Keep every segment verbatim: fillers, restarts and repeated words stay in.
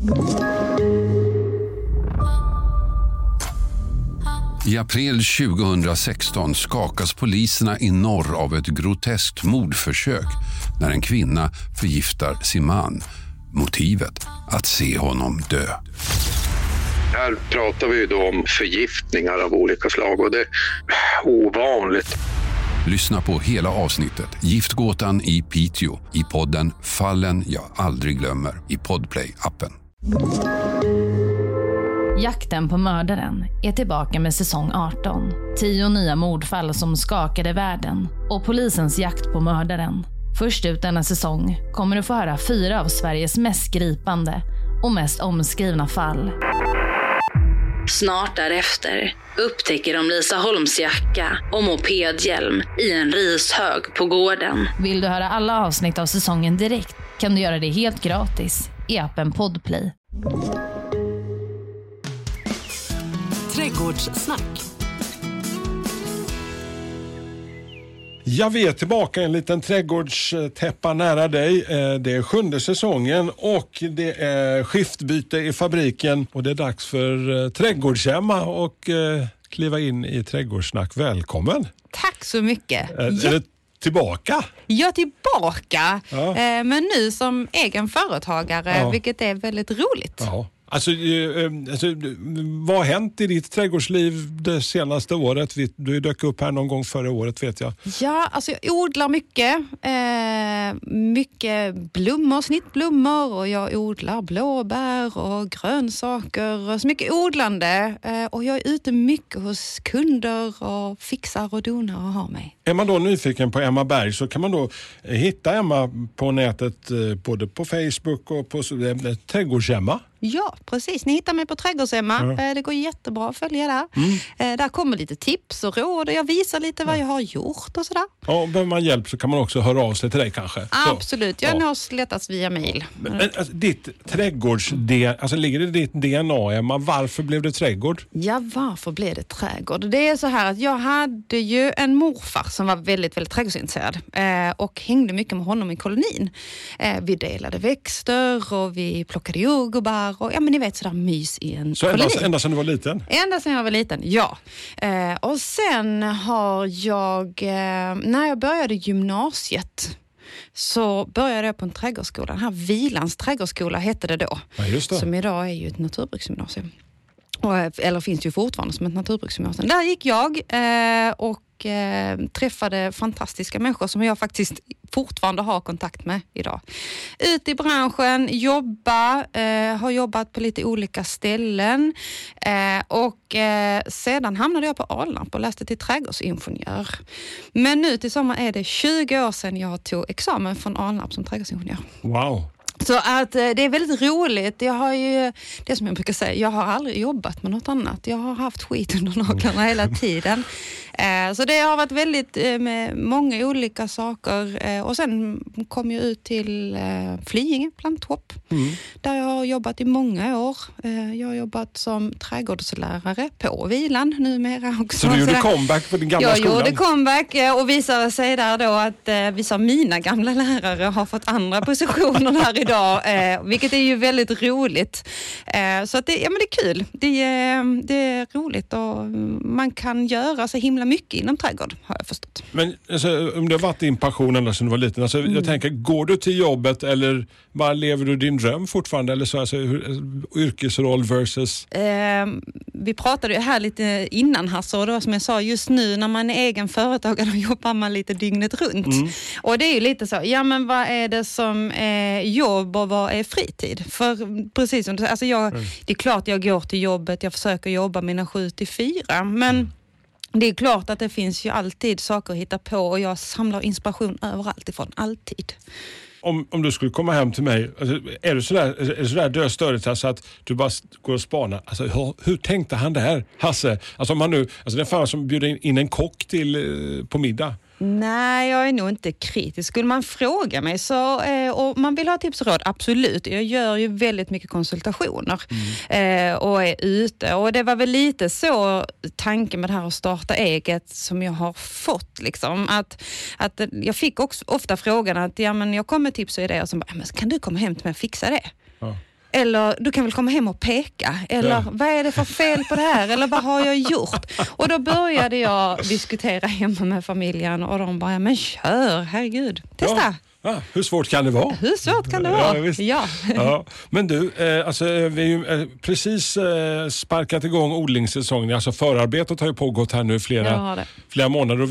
I april tjugohundrasexton skakas poliserna i norr av ett groteskt mordförsök när en kvinna förgiftar sin man. Motivet att se honom dö. Här pratar vi då om förgiftningar av olika slag och det är ovanligt. Lyssna på hela avsnittet Giftgåtan i Piteå i podden Fallen jag aldrig glömmer i Podplay-appen. Jakten på mördaren är tillbaka med säsong arton. Tio nya mordfall som skakade världen och polisens jakt på mördaren. Först ut denna säsong kommer du få höra fyra av Sveriges mest gripande och mest omskrivna fall. Snart därefter upptäcker de Lisa Holms jacka och mopedhjälm i en rishög på gården. Vill du höra alla avsnitt av säsongen direkt kan du göra det helt gratis i appen Podplay. Trädgårdssnack. Ja, vi är tillbaka i en liten trädgårdstäppa nära dig. Det är sjunde säsongen och det är skiftbyte i fabriken. Och det är dags för trädgårdshemma och kliva in i trädgårdssnack. Välkommen! Tack så mycket! Är, är det tillbaka? Ja, tillbaka. Ja. Men nu som egen företagare, ja. Vilket är väldigt roligt. Ja. Alltså, alltså, vad har hänt i ditt trädgårdsliv det senaste året? Du dök upp här någon gång förra året, vet jag. Ja, alltså jag odlar mycket. Eh, mycket blommor, snittblommor och jag odlar blåbär och grönsaker. Så mycket odlande. Eh, och jag är ute mycket hos kunder och fixar och donar och har mig. Är man då nyfiken på Emma Berg så kan man då hitta Emma på nätet både på Facebook och på Trädgårdshemma. Ja, precis. Ni hittar mig på Trädgårdshemma. Ja. Det går jättebra att följa där. Mm. Där kommer lite tips och råd och jag visar lite vad jag har gjort och sådär. Ja, behöver man hjälp så kan man också höra av sig till dig kanske. Absolut, jag ja. har letats via mejl. Alltså, ditt trädgårds-D N A, alltså ligger det i ditt D N A, Emma? Varför blev det trädgård? Ja, varför blev det trädgård? Det är så här att jag hade ju en morfar som var väldigt, väldigt trädgårdsintresserad eh, och hängde mycket med honom i kolonin. Eh, vi delade växter och vi plockade jordgubbar och ja, men ni vet sådär mys i en Så koloni. ända, ända sedan du var liten? Ända sedan jag var liten, ja. Eh, och sen har jag, eh, när jag började gymnasiet så började jag på en trädgårdsskola. Den här Vilans trädgårdsskola hette det då. Ja, just det. Som idag är ju ett naturbruksgymnasium. Och, eller finns ju fortfarande som ett naturbruksgymnasium. Där gick jag eh, och eh, träffade fantastiska människor som jag faktiskt fortfarande har kontakt med idag. Ut i branschen, jobba, eh, har jobbat på lite olika ställen eh, och eh, sedan hamnade jag på Alnarp och läste till trädgårdsingenjör. Men nu till sommar är det tjugo år sedan jag tog examen från Alnarp som trädgårdsingenjör. Wow! Så att det är väldigt roligt. Jag har ju, det som jag brukar säga, jag har aldrig jobbat med något annat. Jag har haft skit under naglarna hela tiden. Så det har varit väldigt med många olika saker. Och sen kom jag ut till Flyinge planthopp. Mm. Där jag har jobbat i många år. Jag har jobbat som trädgårdslärare på Vilan numera också. Så du gjorde comeback på din gamla jag skolan? Jag gjorde comeback och visade sig där då att vissa av mina gamla lärare har fått andra positioner här idag. Eh, vilket är ju väldigt roligt. Eh, så att det, ja, men det är kul. Det är, det är roligt och man kan göra så himla mycket inom trädgård, har jag förstått. Men alltså, om det har varit din passion eller sen du var liten, alltså, mm. jag tänker, går du till jobbet eller bara lever du din dröm fortfarande? Eller så, alltså, hur, yrkesroll versus... Eh, vi pratade ju här lite innan här, så då, som jag sa, just nu när man är egen företagare då jobbar man lite dygnet runt. Mm. Och det är ju lite så, ja men vad är det som är jobb och vad är fritid? För precis som du säger, alltså jag, mm. det är klart jag går till jobbet, jag försöker jobba mina sju till fyra, men mm. det är klart att det finns ju alltid saker att hitta på och jag samlar inspiration överallt ifrån, alltid. Om, om du skulle komma hem till mig, alltså, är du sådär, är du sådär dödstödigt alltså att du bara går och spanar? Alltså, hur, hur tänkte han där, Hasse? Alltså om man nu, alltså det är fan som bjuder in, in en kock till eh, på middag. Nej, jag är nog inte kritisk. Skulle man fråga mig så, eh, och man vill ha tips och råd, absolut. Jag gör ju väldigt mycket konsultationer mm. eh, och är ute. Och det var väl lite så tanken med det här att starta eget som jag har fått. Liksom. Att, att jag fick också ofta frågan att ja, men jag kommer med tips och idéer och så bara, men kan du komma hem till mig och fixa det? Ja. Eller du kan väl komma hem och peka. Eller ja. Vad är det för fel på det här? Eller vad har jag gjort? Och då började jag diskutera hemma med familjen. Och de bara, men kör, herregud. Testa. Ja. Ah, hur svårt kan det vara? Hur svårt kan det vara? Ja, ja. ja. Men du, eh, alltså, vi har ju eh, precis eh, sparkat igång odlingssäsongen. Alltså förarbetet har ju pågått här nu flera, flera månader.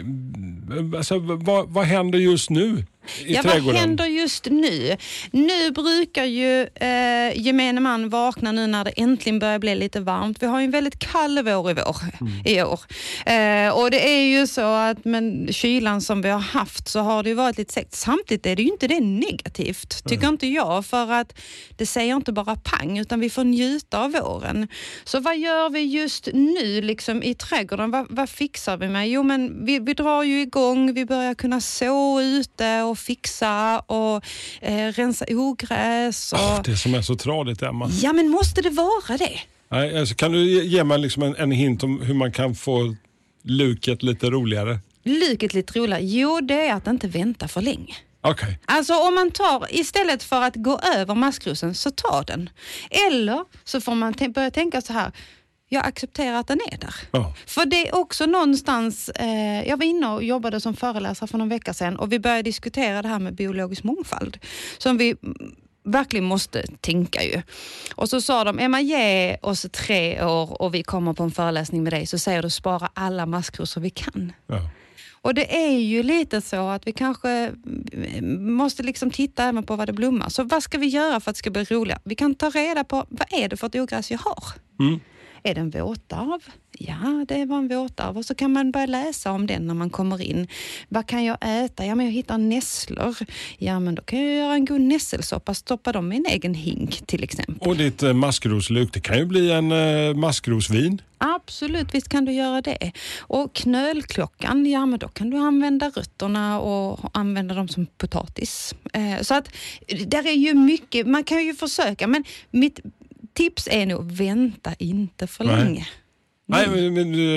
Och, alltså, vad, vad händer just nu i ja, trädgården? Vad händer just nu? Nu brukar ju eh, gemene man vakna nu när det äntligen börjar bli lite varmt. Vi har ju en väldigt kall vår i, vår, mm. i år. Eh, och det är ju så att med kylan som vi har haft så har det ju varit lite segt. Samtidigt är det ju inte det negativt, tycker mm. inte jag. För att det säger inte bara pang, utan vi får njuta av våren. Så vad gör vi just nu liksom i trädgården? Vad, vad fixar vi med? Jo, men vi, vi drar ju igång. Vi börjar kunna så ute och fixa och eh, rensa ogräs. Och... Oh, det som är så tradigt, Emma. Ja, men måste det vara det? Nej, alltså, kan du ge mig liksom en, en hint om hur man kan få luket lite roligare? Luket lite roligare? Jo, det är att inte vänta för länge. Okay. Alltså om man tar, istället för att gå över maskrosen, så ta den. Eller så får man t- börja tänka så här: jag accepterar att den är där. Oh. För det är också någonstans, eh, jag var inne och jobbade som föreläsare för någon vecka sedan och vi började diskutera det här med biologisk mångfald. Som vi verkligen måste tänka ju. Och så sa de, Emma, ge oss tre år och vi kommer på en föreläsning med dig, så säger du spara alla maskrosor vi kan. Oh. Och det är ju lite så att vi kanske måste liksom titta även på vad det blommar. Så vad ska vi göra för att det ska bli roligt? Vi kan ta reda på, vad är det för ett ogräs jag har? Mm. Är det en våtarv? Ja, det var en våtarv. Och så kan man börja läsa om den när man kommer in. Vad kan jag äta? Ja, men jag hittar nässlor. Ja, men då kan jag göra en god nässelsoppa. Stoppa dem i en egen hink till exempel. Och ditt eh, maskrosluk, det kan ju bli en eh, maskrosvin. Absolut, visst kan du göra det. Och knölklockan, ja men då kan du använda rötterna och använda dem som potatis. Eh, så att där är ju mycket, man kan ju försöka, men mitt tips är nog, vänta inte för Nej. länge. Nej, men,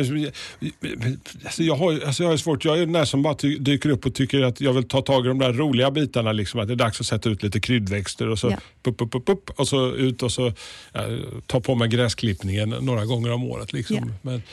men alltså jag, har, alltså jag har svårt. Jag är den där som bara ty, dyker upp och tycker att jag vill ta tag i de där roliga bitarna. Liksom, att det är dags att sätta ut lite kryddväxter och så ja. pup, pup, pup, pup, och så ut och så ja, ta på mig gräsklippningen några gånger om året. Liksom. Ja. Men,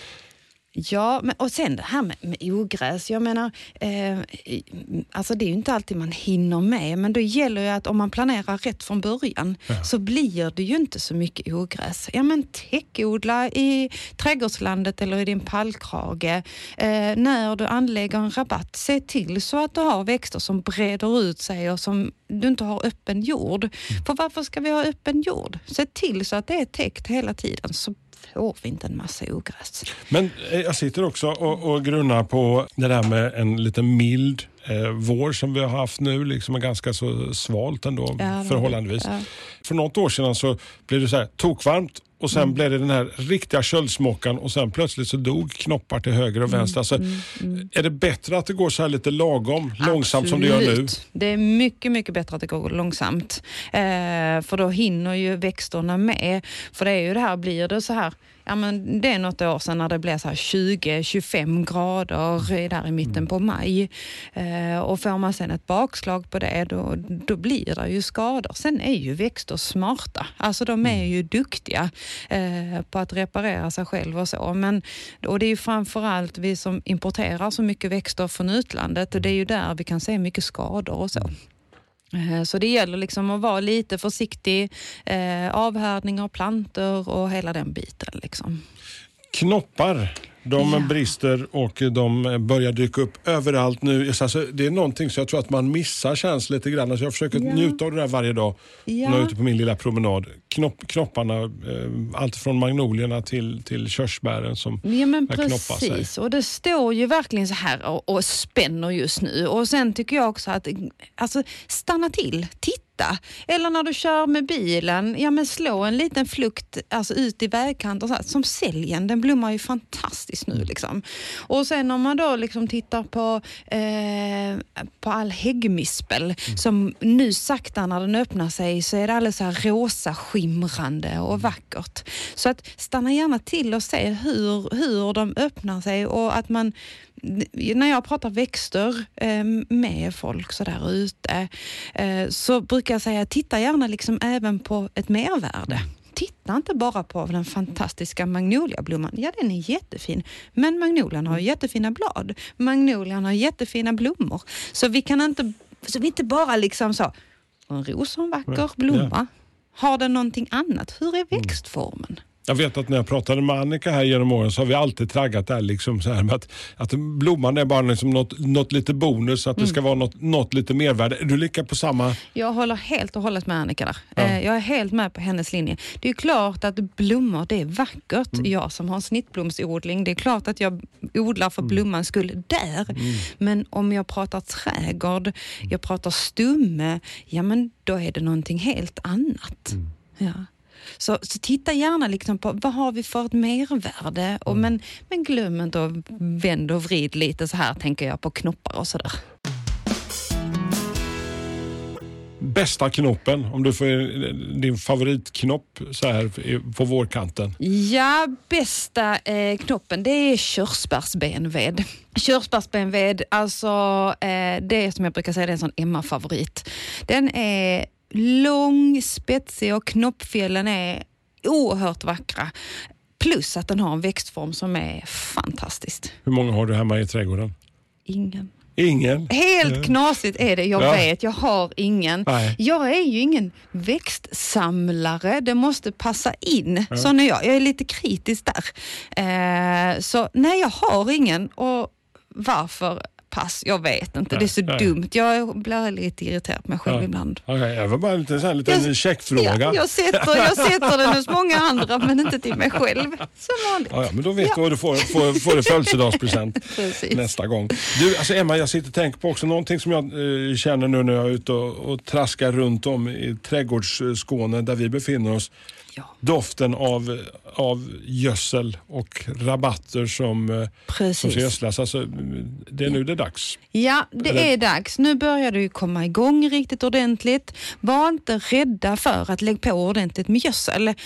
Ja, men, och sen det här med, med ogräs. Jag menar, eh, alltså det är ju inte alltid man hinner med, men det gäller ju att om man planerar rätt från början ja. så blir det ju inte så mycket ogräs. Ja, men täckodla i trädgårdslandet eller i din pallkrage. Eh, när du anlägger en rabatt, se till så att du har växter som breder ut sig och som du inte har öppen jord. Mm. För varför ska vi ha öppen jord? Se till så att det är täckt hela tiden, så får vi inte en massa ogräs. Men jag sitter också och, och grunnar på det där med en lite mild eh, vår som vi har haft nu, liksom är ganska så svalt ändå, ja, förhållandevis. Ja. För något år sedan så blev det så här tokvarmt och sen mm. blev det den här riktiga köldsmockan och sen plötsligt så dog knoppar till höger och vänster. Alltså, mm, mm. Är det bättre att det går så här lite lagom, Absolut. långsamt som det gör nu? Det är mycket, mycket bättre att det går långsamt. Eh, för då hinner ju växterna med. För det är ju det här, blir det så här, ja men det är något år sedan när det blev så här tjugo till tjugofem grader där i mitten på maj. Eh, och får man sen ett bakslag på det, då, då blir det ju skador. Sen är ju växter smarta. Alltså de är ju duktiga eh, på att reparera sig själva och så. Men, och det är ju framförallt vi som importerar så mycket växter från utlandet, och det är ju där vi kan se mycket skador och så. Så det gäller liksom att vara lite försiktig, eh, avhärdning av plantor och hela den biten liksom. Knoppar, de ja. brister och de börjar dyka upp överallt nu. Alltså, det är någonting så jag tror att man missar känns lite grann. Alltså, jag försöker ja. njuta av det där varje dag ja. när jag är ute på min lilla promenad. Knopp, knopparna, eh, allt från magnolierna till, till körsbären som ja, men knoppar sig. Precis, och det står ju verkligen så här och, och spänner just nu. Och sen tycker jag också att alltså, stanna till, titta. Eller när du kör med bilen, ja men slå en liten flukt alltså ut i vägkanten, så här, som säljen, den blommar ju fantastiskt nu liksom. Och sen om man då liksom tittar på eh, på all häggmispel mm. som nu sakta när den öppnar sig så är det alldeles så här rosa skimrande och vackert. Så att stanna gärna till och se hur, hur de öppnar sig, och att man när jag pratar växter eh, med folk så där ute eh, så brukar jag säga titta gärna liksom även på ett mervärde. Titta inte bara på den fantastiska magnoliablomman. Ja, den är jättefin. Men magnolian har jättefina blad. Magnolian har jättefina blommor. Så vi kan inte, så vi inte bara liksom så, en ros och en vacker blomma. Har den någonting annat? Hur är växtformen? Jag vet att när jag pratade med Annika här genom åren så har vi alltid traggat där liksom så här med att, att blomman är bara liksom något, något lite bonus, att det ska mm. vara något, något lite mervärde. Är du lika på samma? Jag håller helt och hållet med Annika där. Ja. Jag är helt med på hennes linje. Det är ju klart att blommor, det är vackert. Mm. Jag som har en snittblomsodling, det är klart att jag odlar för mm. blommans skull där. Mm. Men om jag pratar trädgård, jag pratar stumme, ja men då är det någonting helt annat. Mm. Ja. Så, så titta gärna liksom på vad har vi för ett mervärde. Och mm. men, men glöm inte att vända och vrid lite så här, tänker jag, på knoppar och sådär. Bästa knoppen, om du får din favoritknopp så här på vårkanten. Ja, bästa eh, knoppen, det är körsbärsbenved. Körsbärsbenved, alltså eh, det är som jag brukar säga, det är en sån Emma-favorit. Den är lång, spetsig och knoppfjällen är oerhört vackra. Plus att den har en växtform som är fantastisk. Hur många har du hemma i trädgården? Ingen. Ingen? Helt knasigt är det, jag ja. vet. Jag har ingen. Nej. Jag är ju ingen växtsamlare. Det måste passa in. Ja. Så när jag, jag är lite kritisk där. Eh, så nej, jag har ingen. Och varför? Pass, jag vet inte. Nej, det är så nej. dumt. Jag blir lite irriterad på mig själv ja. ibland. Okay, jag var bara lite, så här, lite en checkfråga. Ja, jag, sätter, jag sätter den hos många andra, men inte till mig själv. Så vanligt. Ja, ja, men då vet ja. du vad du får, får, får det födelsedagspresent nästa gång. Du, alltså Emma, jag sitter och tänker på också någonting som jag eh, känner nu när jag är ute och, och traskar runt om i trädgårdsskåne där vi befinner oss. Ja. Doften av, av gödsel och rabatter som, som ska gödslas. Alltså, det är nu det är dags. Ja, det Eller? är dags. Nu börjar det ju komma igång riktigt ordentligt. Var inte rädda för att lägga på ordentligt med gödsel. Eh,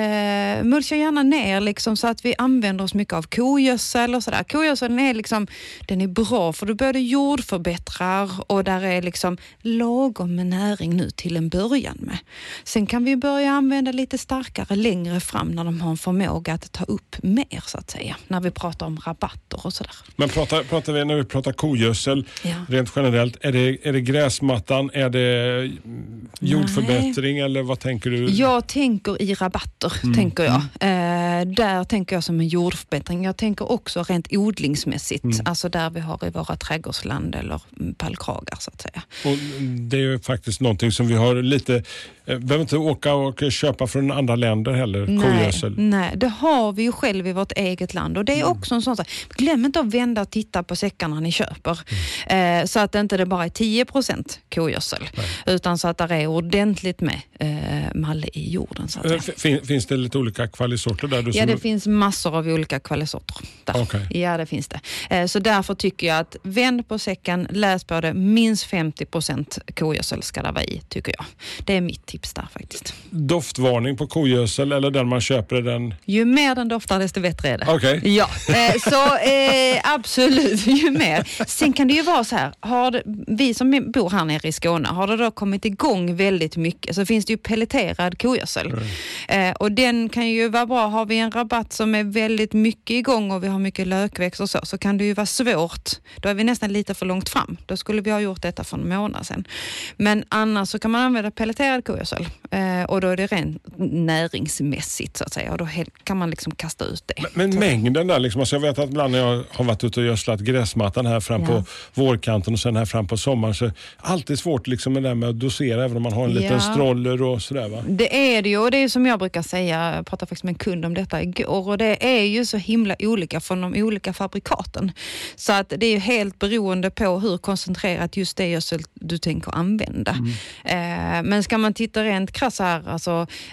mulcha gärna ner liksom, så att vi använder oss mycket av kogödsel och sådär. Kogödseln är liksom, den är bra för du både jordförbättrar och där är liksom lagom med näring nu till en början med. Sen kan vi börja använda lite starkare längre fram när de har en förmåga att ta upp mer så att säga. När vi pratar om rabatter och sådär. Men pratar, pratar vi när vi pratar kogödsel ja. rent generellt, är det, är det gräsmattan, är det jordförbättring Nej. eller vad tänker du? Jag tänker i rabatter, mm. tänker jag. Eh, där tänker jag som en jordförbättring. Jag tänker också rent odlingsmässigt. Mm. Alltså där vi har i våra trädgårdsland eller pallkragar så att säga. Och det är ju faktiskt någonting som vi har lite, eh, behöver inte åka och köpa från andra länder heller, kogödsel. Nej, det har vi ju själv i vårt eget land. Och det är mm. också en sån sak. Glöm inte att vända och titta på säckarna ni köper. Mm. Eh, så att det inte det bara är tio procent kogödsel. Nej. Utan så att det är ordentligt med eh, malle i jorden. Så att äh, fin, finns det lite olika kvalisorter där? Du ja, som... det finns massor av olika kvalisorter där. Okay. Ja, det finns det. Eh, så därför tycker jag att vänd på säcken, läs på det. Minst femtio procent kogödsel ska det vara i, tycker jag. Det är mitt tips där faktiskt. Doftvarning på kogödsel eller den man köper den? Ju mer den doftar desto bättre är det. Okej. Okay. Ja, eh, så eh, absolut ju mer. Sen kan det ju vara så här, har det, vi som bor här nere i Skåne, har det då kommit igång väldigt mycket så finns det ju pelleterad kogödsel. Mm. Eh, och den kan ju vara bra. Har vi en rabatt som är väldigt mycket igång och vi har mycket lökväxt och så, så kan det ju vara svårt. Då är vi nästan lite för långt fram. Då skulle vi ha gjort detta för en månad sedan. Men annars så kan man använda pelleterad kogödsel. Eh, och då är det rent näringsmässigt så att säga. Och då kan man liksom kasta ut det. Men, men mängden där liksom, alltså jag vet att ibland när jag har varit ute och gödslat gräsmattan här fram ja. på vårkanten och sen här fram på sommaren så är det alltid svårt liksom med det där med att dosera även om man har en ja. liten stroller och sådär va? Det är det ju och det är som jag brukar säga, jag pratade faktiskt med en kund om detta igår och det är ju så himla olika från de olika fabrikaten. Så att det är ju helt beroende på hur koncentrerat just det gödsel du tänker använda. Mm. Eh, men ska man titta rent krass här, alltså eh,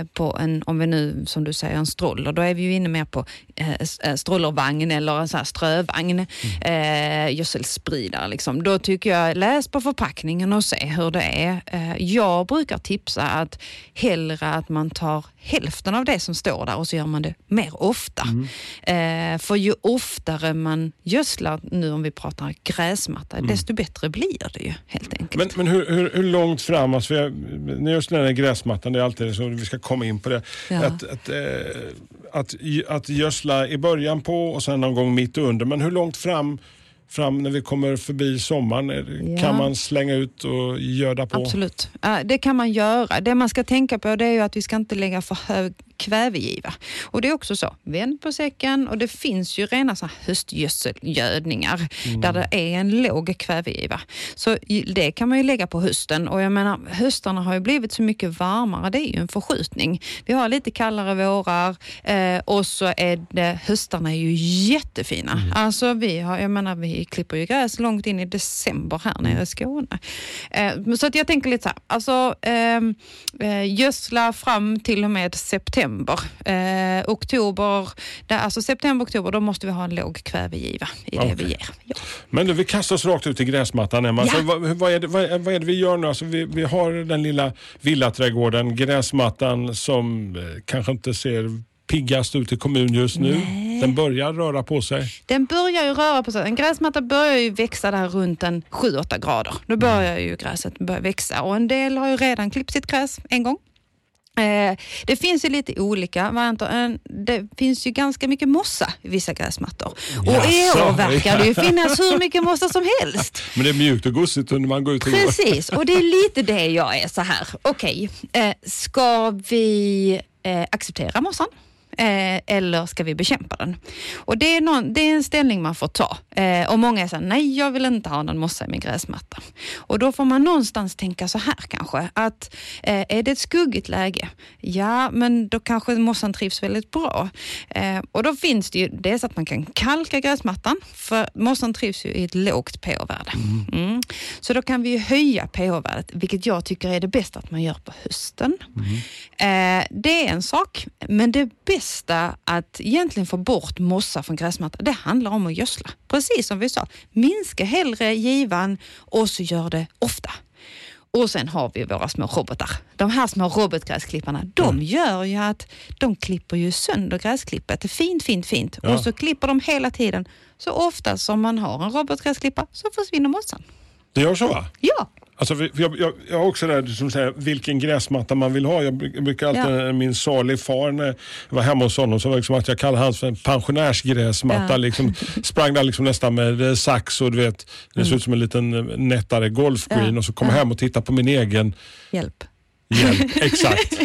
på en, om vi nu som du säger en stroller, då är vi ju inne mer på eh, strollervagn eller en sån här strövagn, mm. eh, gödselspridare liksom. Då tycker jag, läs på förpackningen och se hur det är. Eh, jag brukar tipsa att hellre att man tar hälften av det som står där och så gör man det mer ofta. Mm. Eh, för ju oftare man gödslar, nu om vi pratar gräsmatta, mm. desto bättre blir det ju helt enkelt. Men, men hur, hur, hur långt fram, alltså vi har, just den här gräsmattan, det är alltid så vi ska komma in på det. Ja. Att, att, eh, att, att gödsla i början på och sen någon gång mitt under, men hur långt fram fram när vi kommer förbi sommaren, ja. Kan man slänga ut och göda på? Absolut, det kan man göra. Det man ska tänka på det är ju att vi ska inte lägga för hög kvävegiva. Och det är också så, vänd på säcken och det finns ju rena så här höstgödselgödningar mm. där det är en låg kvävegiva. Så det kan man ju lägga på hösten och jag menar, höstarna har ju blivit så mycket varmare, det är ju en förskjutning. Vi har lite kallare vårar eh, och så är det, höstarna är ju jättefina. Mm. Alltså vi har, jag menar, vi klipper ju gräs långt in i december här nere i Skåne. Eh, så att jag tänker lite så här, alltså eh, gödsla fram till och med september. Eh, oktober, där, alltså september, oktober, då måste vi ha en låg kvävegiva i det okay. vi ger. Ja. Men du, vi kastar oss rakt ut i gräsmattan, Emma. Ja. Så, vad, vad, är det, vad, vad är det vi gör nu? Alltså, vi, vi har den lilla villaträdgården, gräsmattan som eh, kanske inte ser piggast ut i kommun just nu. Nej. Den börjar röra på sig. Den börjar ju röra på sig. En gräsmatta börjar ju växa där runt en sju åtta grader. Då börjar ju gräset börja växa och en del har ju redan klippt sitt gräs en gång. Eh, det finns ju lite olika varianter. Det finns ju ganska mycket mossa i vissa gräsmattor. Och i år verkar det ju finnas hur mycket mossa som helst. Men det är mjukt och gossigt när man går ut och går. Precis, och det är lite det jag är så här. Okej, eh, ska vi eh, acceptera mossan? Eh, eller ska vi bekämpa den? Och det är, någon, det är en ställning man får ta. Eh, och många är så här, nej jag vill inte ha någon mossa i min gräsmatta. Och då får man någonstans tänka så här kanske, att eh, är det ett skuggigt läge? Ja, men då kanske mossan trivs väldigt bra. Eh, och då finns det ju dels att man kan kalka gräsmattan, för mossan trivs ju i ett lågt pH-värde. Mm. Mm. Så då kan vi ju höja pH-värdet, vilket jag tycker är det bästa att man gör på hösten. Mm. Eh, det är en sak, men det bästa att egentligen få bort mossa från gräsmattan, det handlar om att gödsla. Precis som vi sa, minska hellre givan och så gör det ofta. Och sen har vi våra små robotar. De här små robotgräsklipparna, de mm. gör ju att de klipper ju sönder gräsklippet. Fint, fint, fint. Ja. Och så klipper de hela tiden. Så ofta som man har en robotgräsklippa så försvinner mossan. Det gör så, va? Ja. Alltså, jag, jag, jag har också där som säger vilken gräsmatta man vill ha. Jag brukar alltid, ja. min salig far när jag var hemma hos honom, så var det liksom att jag kallade hans för en pensionärsgräsmatta. Ja. Liksom, sprang där liksom nästan med sax och du vet, det mm. såg ut som en liten nättare golfgreen ja. Och så kom jag hem och tittade på min egen hjälp. Hjälp, exakt.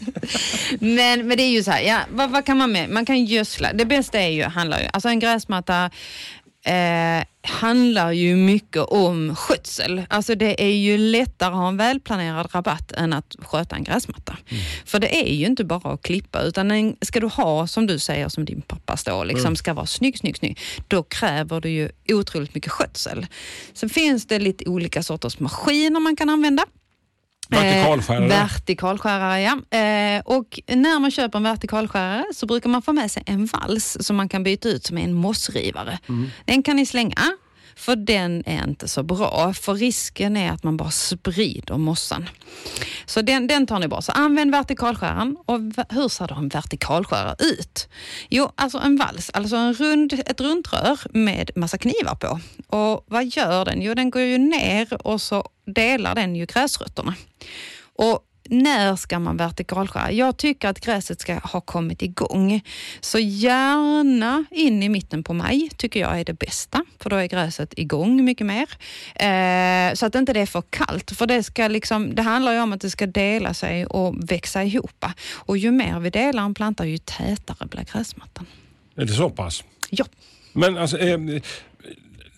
men, men det är ju så här, ja, vad, vad kan man med? Man kan gödsla. Det bästa är ju, handlar ju, alltså en gräsmatta Eh, handlar ju mycket om skötsel. Alltså det är ju lättare att ha en välplanerad rabatt än att sköta en gräsmatta. Mm. För det är ju inte bara att klippa, utan en, ska du ha, som du säger, som din pappa står, liksom mm. ska vara snygg, snygg, snygg, då kräver det ju otroligt mycket skötsel. Sen finns det lite olika sorters maskiner man kan använda. Vertikalskärare. Eh, vertikalskärare, ja. Eh, och när man köper en vertikalskärare så brukar man få med sig en vals som man kan byta ut som en mossrivare. Mm. Den kan ni slänga, för den är inte så bra. För risken är att man bara sprider mossan. Så den, den tar ni bort. Så använd vertikalskäraren. Och hur ser då en vertikalskärare ut? Jo, alltså en vals. Alltså en rund, ett runt rör med massa knivar på. Och vad gör den? Jo, den går ju ner och så delar den ju gräsrötterna. Och när ska man vertikalskära? Jag tycker att gräset ska ha kommit igång. Så gärna in i mitten på maj tycker jag är det bästa. För då är gräset igång mycket mer. Eh, så att inte det är för kallt. För det, ska liksom, det handlar ju om att det ska dela sig och växa ihop. Och ju mer vi delar en planta, ju tätare blir gräsmattan. Är det så pass? Ja. Men alltså... Eh,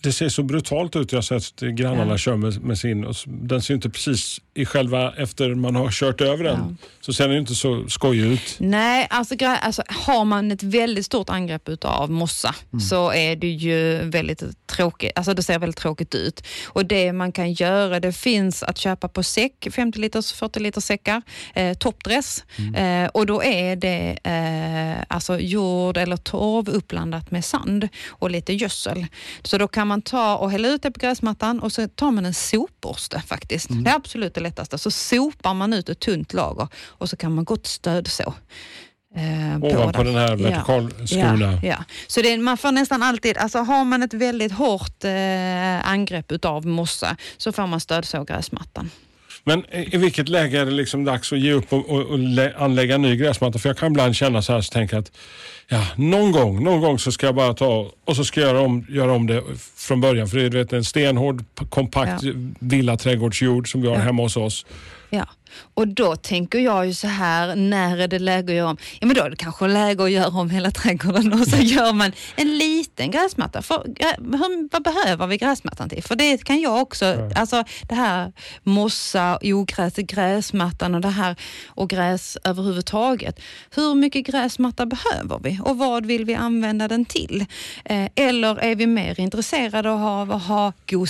det ser så brutalt ut. Jag har sett grannarna ja. kör med, med sin. Och den ser inte precis i själva, efter man har kört över den, ja. så ser den inte så skojig ut. Nej, alltså, alltså har man ett väldigt stort angrepp utav mossa mm. så är det ju väldigt tråkigt. Alltså det ser väldigt tråkigt ut. Och det man kan göra, det finns att köpa på säck, femtio liters, fyrtio liters säckar, eh, toppdress. Mm. Eh, och då är det eh, alltså jord eller torv uppblandat med sand och lite gödsel. Så då kan man ta och hälla ut det på gräsmattan och så tar man en sopborste faktiskt. Mm. Det är absolut det lättaste. Så sopar man ut ett tunt lager och så kan man gott stöd så. Eh, Ovanpå på den här vertikalskurna. Ja, ja. Så det är, man får nästan alltid, alltså har man ett väldigt hårt eh, angrepp utav mossa så får man stödså gräsmattan. Men i vilket läge är det liksom dags att ge upp och, och, och anlägga ny gräsmatta? För jag kan ibland känna så här så tänka att ja, någon gång, någon gång så ska jag bara ta och så ska jag göra om, göra om det från början. För det är vet, en stenhård, kompakt ja. villa trädgårdsjord som vi har ja. hemma hos oss. Ja, och då tänker jag ju så här, när är det läge att göra om? Ja, men då är det kanske läge att göra om hela trädgården och så gör man en liten gräsmatta. För, hur, vad behöver vi gräsmattan till? För det kan jag också, ja. alltså det här mossa, ogräs, gräsmattan och det här och gräs överhuvudtaget. Hur mycket gräsmatta behöver vi? Och vad vill vi använda den till? Eh, eller är vi mer intresserade av att ha god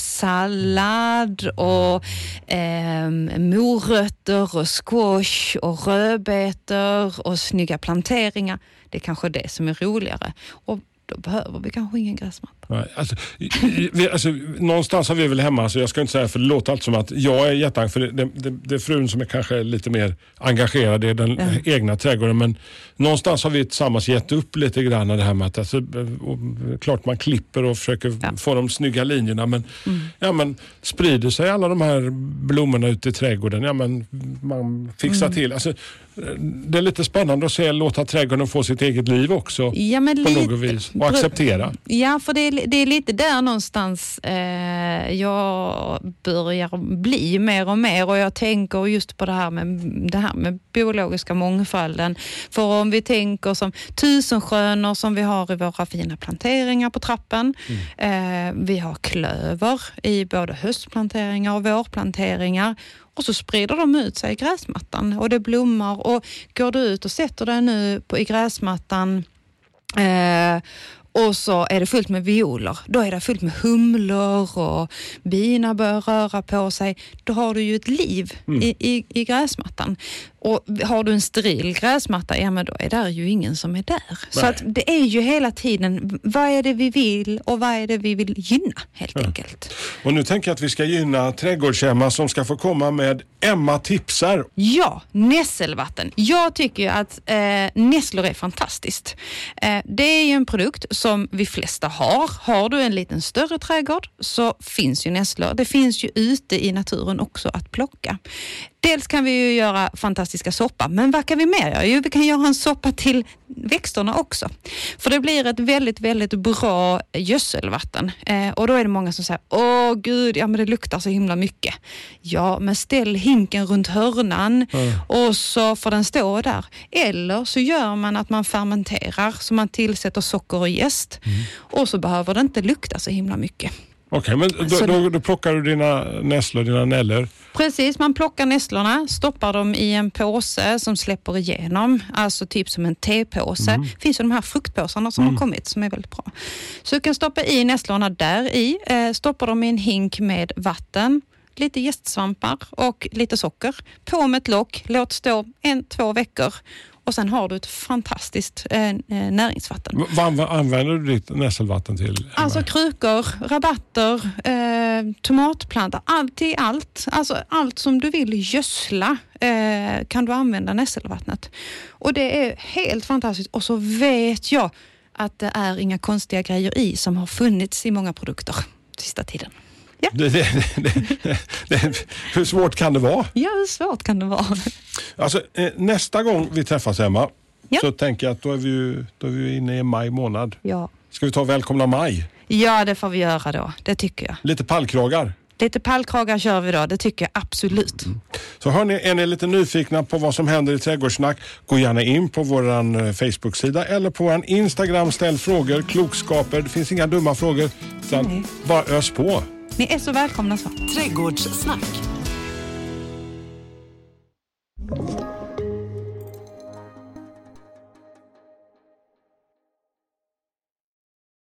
sallad och eh, morötter och squash och rödbetor och snygga planteringar? Det är kanske det som är roligare. Och då behöver vi kanske ingen gräsmatta. Nej, alltså, vi, alltså, någonstans har vi väl hemma, så jag ska inte säga, för det låter allt som att jag är jätteang, för det, det, det, det är frun som är kanske lite mer engagerad i den mm. egna trädgården, men någonstans har vi tillsammans gett upp lite grann det här med att alltså, och, klart man klipper och försöker ja. få de snygga linjerna, men, mm. ja, men sprider sig alla de här blommorna ute i trädgården, ja, men man fixar mm. till. Alltså, det är lite spännande att se, låta trädgården få sitt eget liv också, ja, men på lite, något vis, och acceptera. Ja, för det är, det är lite där någonstans eh, jag börjar bli mer och mer, och jag tänker just på det här med det här med biologiska mångfalden. För om vi tänker som tusensköner som vi har i våra fina planteringar på trappen, mm. eh, vi har klöver i både höstplanteringar och vårplanteringar. Och så sprider de ut sig i gräsmattan och det blommar, och går du ut och sätter dig nu på, i gräsmattan eh, och så är det fullt med violer, då är det fullt med humlor och bina börjar röra på sig. Då har du ju ett liv mm. i, i, i gräsmattan. Och har du en steril gräsmatta, ja, men då är det ju ingen som är där. Nej. Så att det är ju hela tiden, vad är det vi vill och vad är det vi vill gynna helt ja. enkelt. Och nu tänker jag att vi ska gynna Trädgårdshemma som ska få komma med Emma tipsar. Ja, nässelvatten. Jag tycker ju att eh, nässlor är fantastiskt. Eh, det är ju en produkt som vi flesta har. Har du en liten större trädgård så finns ju nässlor. Det finns ju ute i naturen också att plocka. Dels kan vi ju göra fantastiska soppa, men vad kan vi mer göra? Jo, vi kan göra en soppa till växterna också. För det blir ett väldigt, väldigt bra gödselvatten. Eh, och då är det många som säger, åh gud, ja men det luktar så himla mycket. Ja, men ställ hinken runt hörnan mm. och så får den stå där. Eller så gör man att man fermenterar, så man tillsätter socker och jäst. Mm. Och så behöver det inte lukta så himla mycket. Okej, men då, då, då plockar du dina nässlor, dina näller? Precis, man plockar nässlorna, stoppar dem i en påse som släpper igenom, alltså typ som en tepåse. Mm. Finns ju de här fruktpåsarna som mm. har kommit som är väldigt bra. Så du kan stoppa i nässlorna där i, eh, stoppar dem i en hink med vatten, lite jästsvampar och lite socker. På med ett lock, låt stå en, två veckor. Och sen har du ett fantastiskt eh, näringsvatten. V- vad använder du ditt nässelvatten till? Emma? Alltså krukor, rabatter, eh, tomatplantor, allt i allt. Alltså allt som du vill gödsla eh, kan du använda nässelvattnet. Och det är helt fantastiskt. Och så vet jag att det är inga konstiga grejer i som har funnits i många produkter sista tiden. Ja. Det, det, det, det, hur svårt kan det vara? Ja, hur svårt kan det vara? Alltså, nästa gång vi träffas, Emma, ja. så tänker jag att då är vi ju, då är vi inne i maj månad. Ja. Ska vi ta välkomna maj? Ja, det får vi göra då. Det tycker jag. Lite pallkragar? Lite pallkragar kör vi då, det tycker jag absolut. Mm. Så hör ni, är ni lite nyfikna på vad som händer i Trädgårdssnack, gå gärna in på vår Facebook-sida eller på vår Instagram, ställ frågor, klokskaper, det finns inga dumma frågor, utan mm. bara ös på. Ni är så välkomna så. Trädgårdssnack.